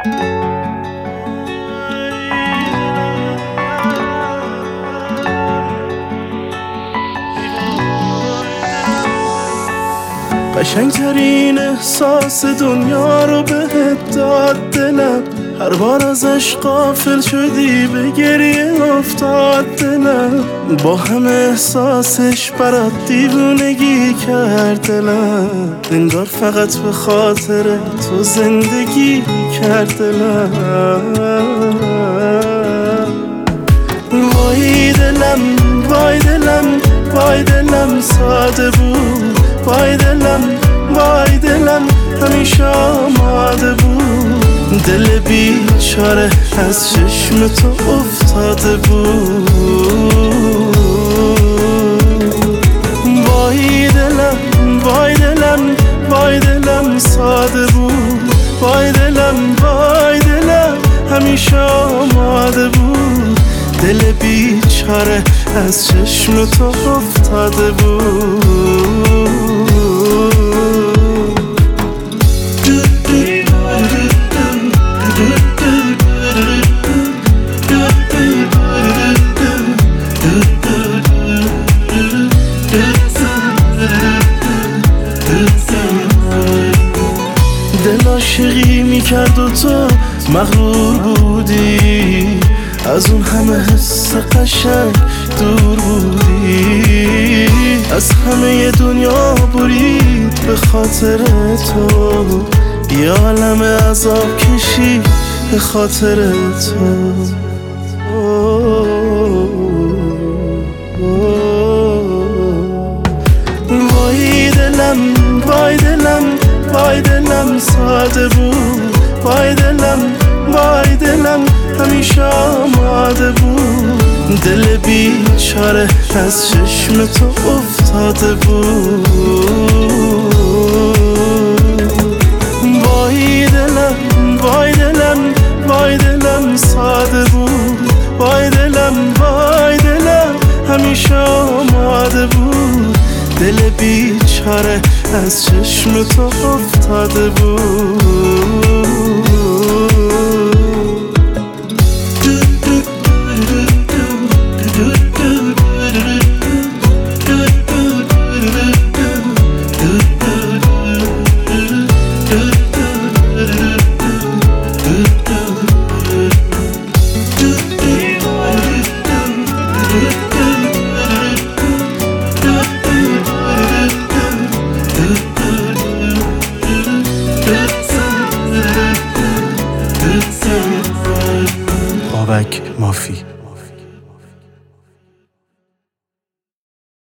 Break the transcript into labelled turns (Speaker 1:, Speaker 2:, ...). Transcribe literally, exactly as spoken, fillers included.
Speaker 1: قشنگترین احساس دنیا رو بهت داد دلم، هر بار ازش غافل شدی به گریه افتاد دلم. با همه احساسش برات دیوونگی کرد دلم، انگار فقط به خاطر تو زندگی کرد دلم. وای دلم وای دلم وای دلم ساده بود، وای دلم وای دلم همیشه آماده بود. دل بیچاره از چشم تو افتاده بود. وای دلم وای دلم وای دلم ساده بود، وای دلم وای دلم همیشه آماده بود. دل بیچاره از چشم تو افتاده بود. دل عاشقی میکرد و تو مغرور بودی، از اون همه حس قشنگ دور بودی. از همه دنیا برید به خاطر تو، یه عالم عذاب کشی به خاطر تو. وای دلم وای دلم وای دلم ساده بود، وای دلم وای دلم همیشه آماده بود. دل بیچاره از چشم تو افتاده بود. وای دلم وای دلم وای دلم ساده بود، وای دلم وای دلم همیشه آماده بود. دل بیچاره از چشم تو افتاده بود. بابک مافی.